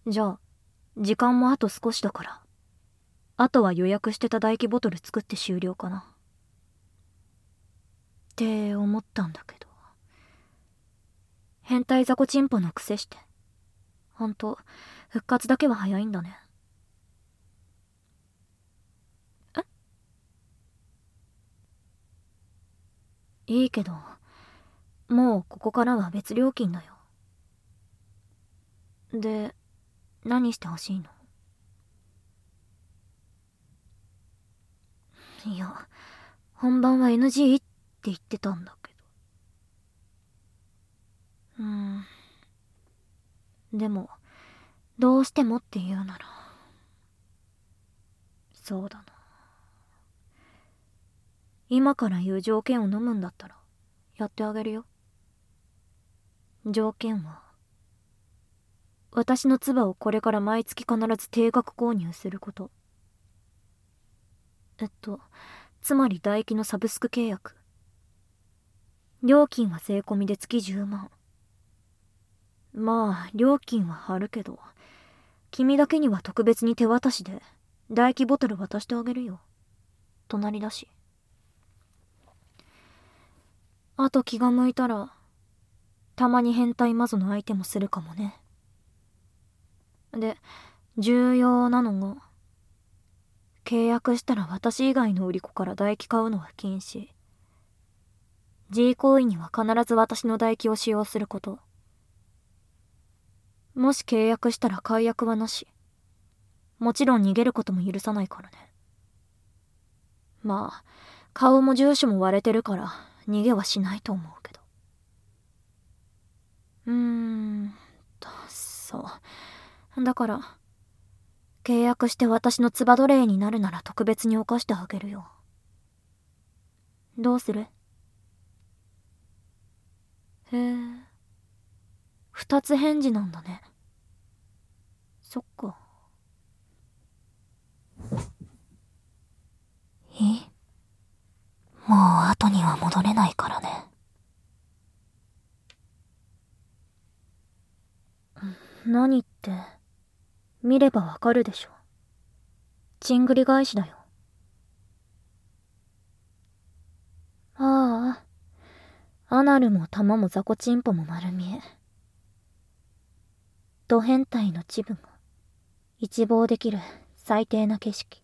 じゃあ時間もあと少しだから、あとは予約してた唾液ボトル作って終了かなって思ったんだけど、変態雑魚チンポのくせして、ほんと復活だけは早いんだね。いいけど、もうここからは別料金だよ。で、何してほしいの？いや、本番は NG って言ってたんだけど。でも、どうしてもって言うなら。そうだな。今から言う条件を飲むんだったら、やってあげるよ。条件は、私の唾をこれから毎月必ず定額購入すること。つまり唾液のサブスク契約。料金は税込みで月10万。まあ、料金は張るけど、君だけには特別に手渡しで、唾液ボトル渡してあげるよ。隣だし。あと気が向いたら、たまに変態マゾの相手もするかもね。で、重要なのが、契約したら私以外の売り子から唾液買うのは禁止。G 行為には必ず私の唾液を使用すること。もし契約したら解約はなし。もちろん逃げることも許さないからね。まあ、顔も住所も割れてるから逃げはしないと思うけど。そう。だから、契約して私の唾奴隷になるなら特別に犯してあげるよ。どうする？へえ。二つ返事なんだね。そっか。もう後には戻れないからね。何って、見ればわかるでしょ。ちんぐり返しだよ。ああ、アナルも玉も雑魚チンポも丸見え。ド変態のチブが一望できる最低な景色。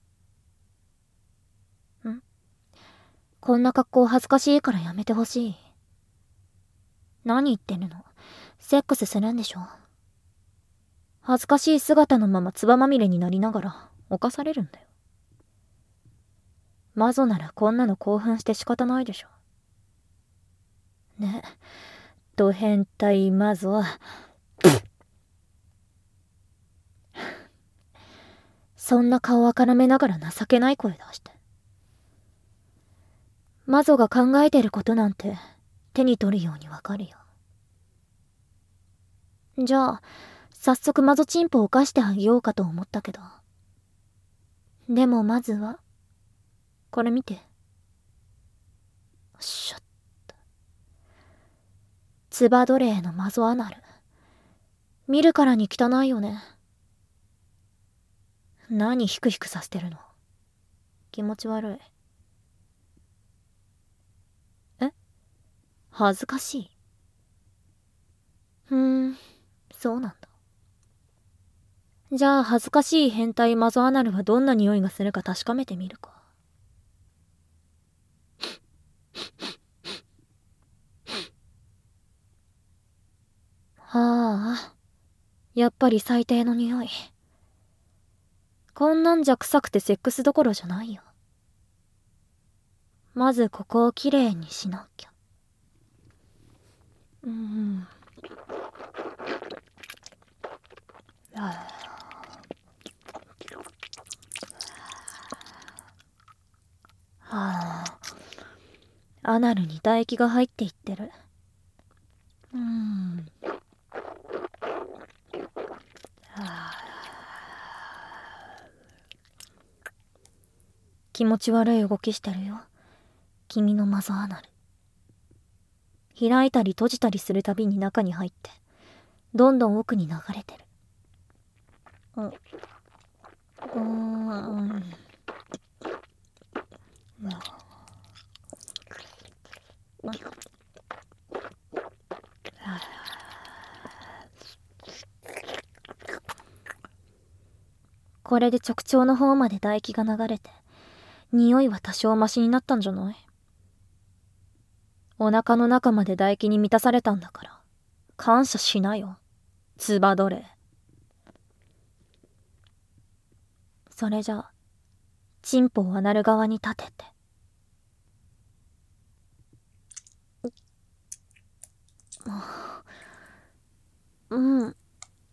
こんな格好恥ずかしいからやめてほしい。何言ってるの？セックスするんでしょ？恥ずかしい姿のまま唾まみれになりながら犯されるんだよ。マゾならこんなの興奮して仕方ないでしょ。ね、ド変態マゾ。そんな顔あからめながら情けない声出して。マゾが考えてることなんて手に取るようにわかるよ。じゃあ、早速マゾチンポを犯してあげようかと思ったけど。でもまずは、これ見て。シュッと。唾奴隷のマゾアナル。見るからに汚いよね。何ヒクヒクさせてるの？気持ち悪い。え？恥ずかしい？そうなんだ。じゃあ恥ずかしい変態マゾアナルはどんな匂いがするか確かめてみるか。ああ、やっぱり最低の匂い。こんなんじゃ臭くてセックスどころじゃないよ。まずここをきれいにしなきゃ。アナルに唾液が入っていってる。気持ち悪い動きしてるよ。君のマゾアナル。開いたり閉じたりするたびに中に入って、どんどん奥に流れてる。 これで直腸の方まで唾液が流れて、匂いは多少マシになったんじゃない？お腹の中まで唾液に満たされたんだから、感謝しなよ、つばどれ。それじゃあ、チンポをアナル側に立てて。うん。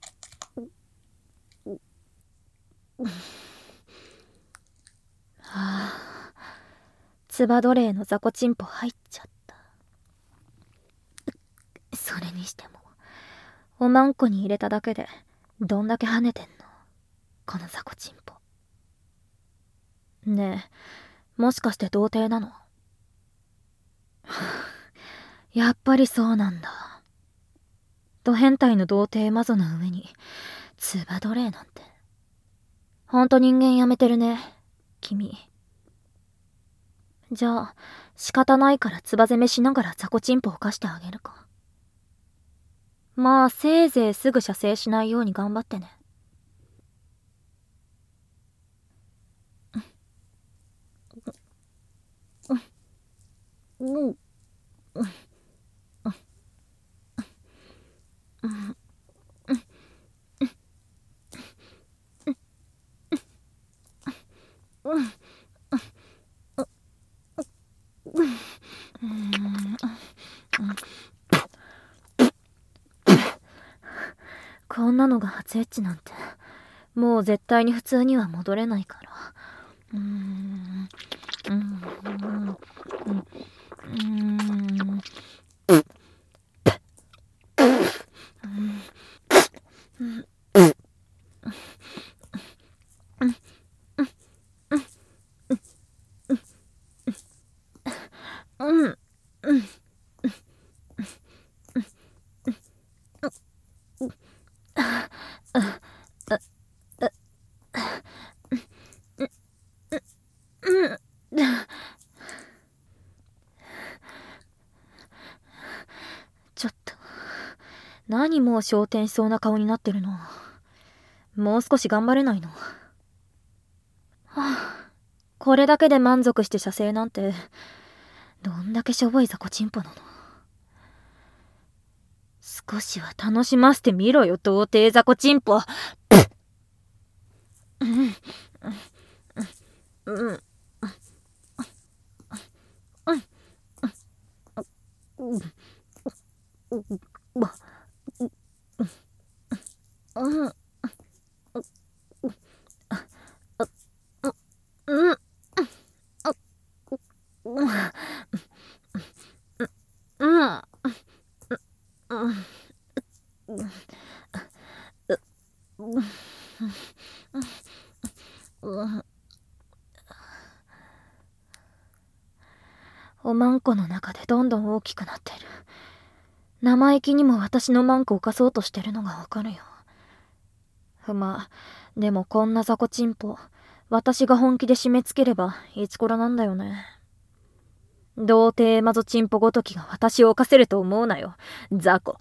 つば奴隷の雑魚チンポ入っちゃった。それにしても、おまんこに入れただけで、どんだけ跳ねてんの？この雑魚チンポ。ねえ、もしかして童貞なの？やっぱりそうなんだ。ド変態の童貞魔女の上に、つば奴隷なんて。ほんと人間やめてるね、君。じゃあ、仕方ないからつば攻めしながら雑魚チンポを貸してあげるか。まあ、せいぜいすぐ射精しないように頑張ってね。こんなのが初エッチなんて、もう絶対に普通には戻れないから。ちょっと、何もう昇天しそうな顔になってるの。もう少し頑張れないの？はあ、これだけで満足して射精なんて、どんだけしょぼい雑魚チンポなの。少しは楽しませてみろよ、童貞雑魚チンポ。おまんこの中でどんどん大きくなってる。生意気にも私のマンコを貸そうとしてるのがわかるよ。まあ、でもこんな雑魚チンポ、私が本気で締め付ければイチコロなんだよね。童貞魔女チンポごときが私を犯せると思うなよ、雑魚。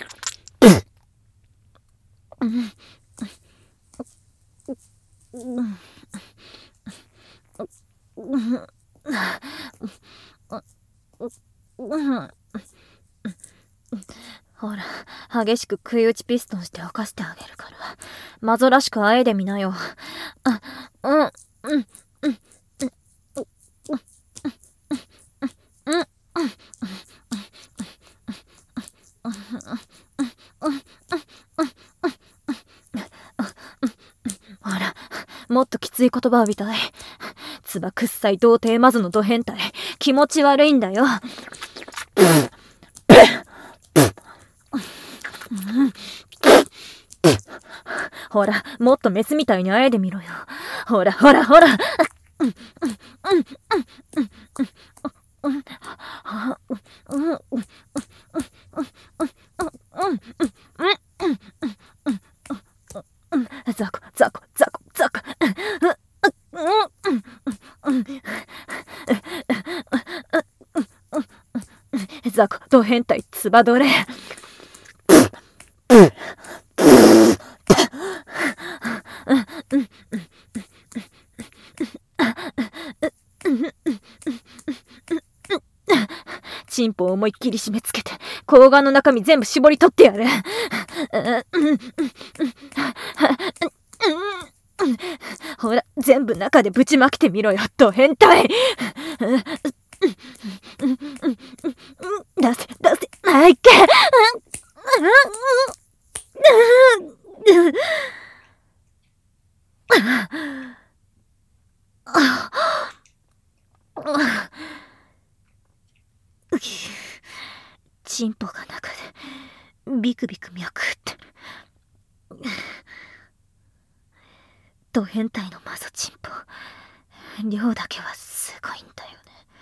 ほら、激しく食い打ちピストンして犯してあげるから、魔女らしくあえでみなよ。ほら、もっときつい言葉を見たい。つばくっさい童貞魔女のド変態、気持ち悪いんだよ。ほら、もっとメスみたいにあえでみろよ。ほらほらほら。雑雑魚ド変態つばどれ。チンポを思いっきり締め付けて睾丸の中身全部絞り取ってやる。ほら全部中でぶちまけてみろよド変態。出せあいけ。チンポが中でビクビク脈打ってる。ド変態のマゾチンポ量だけはすごいんだよ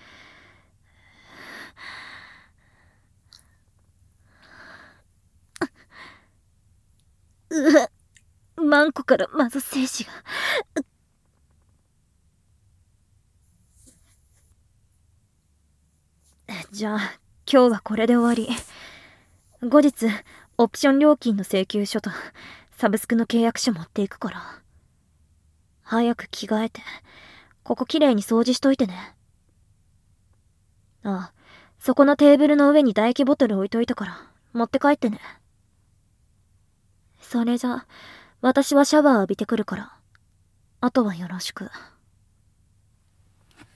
ね。マンコからマゾ精子が。じゃあ今日はこれで終わり。後日オプション料金の請求書とサブスクの契約書持っていくから、早く着替えてここきれいに掃除しといてね。ああ、そこのテーブルの上に唾液ボトル置いといたから持って帰ってね。それじゃ私はシャワー浴びてくるから、あとはよろしく。